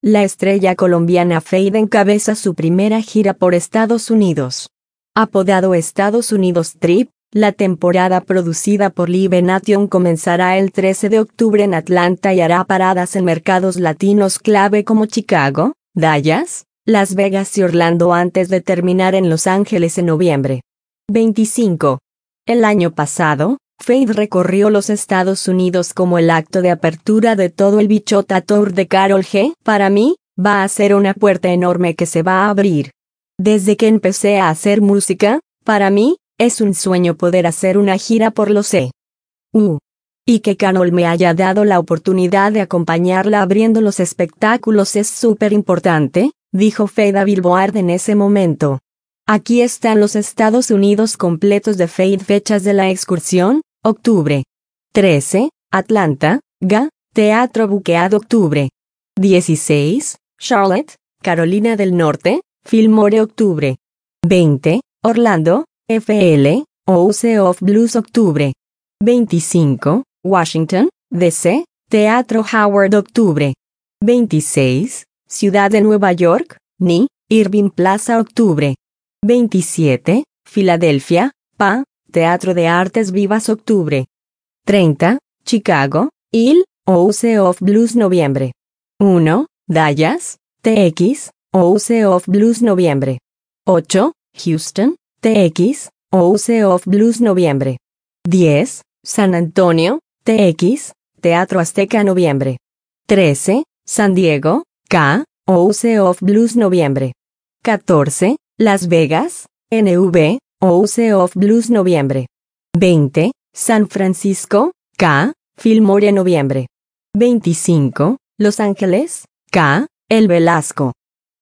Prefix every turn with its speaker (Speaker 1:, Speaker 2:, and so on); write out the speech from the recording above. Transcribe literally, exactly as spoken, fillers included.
Speaker 1: La estrella colombiana Feid encabeza su primera gira por Estados Unidos. Apodado Estados Unidos Trip, la temporada producida por Live Nation comenzará el trece de octubre en Atlanta y hará paradas en mercados latinos clave como Chicago, Dallas, Las Vegas y Orlando antes de terminar en Los Ángeles en noviembre. veinticinco. El año pasado, Feid recorrió los Estados Unidos como el acto de apertura de todo el Bichota Tour de Karol G. Para mí, va a ser una puerta enorme que se va a abrir. Desde que empecé a hacer música, para mí, es un sueño poder hacer una gira por los E U. Y que Karol me haya dado la oportunidad de acompañarla abriendo los espectáculos es súper importante, dijo Feid a Billboard en ese momento. Aquí están los Estados Unidos completos de Feid. Fechas de la excursión: octubre. trece, Atlanta, G A, Teatro Buqueado. Octubre. dieciséis, Charlotte, Carolina del Norte, Fillmore. Octubre. veinte, Orlando, F L, House of Blues. Octubre. veinticinco, Washington, D C, Teatro Howard. Octubre. veintiséis, Ciudad de Nueva York, N I, Irving Plaza. Octubre. veintisiete, Filadelfia, P A, Teatro de Artes Vivas. Octubre. treinta, Chicago, I L, House of Blues. Noviembre. uno, Dallas, T X, House of Blues. Noviembre. ocho, Houston, T X, House of Blues. Noviembre. diez, San Antonio, T X, Teatro Azteca. Noviembre. trece, San Diego, K, House of Blues. Noviembre. catorce, Las Vegas, N V, House of Blues. Noviembre. veinte, San Francisco, K, Fillmore. Noviembre. veinticinco, Los Ángeles, K, El Velasco.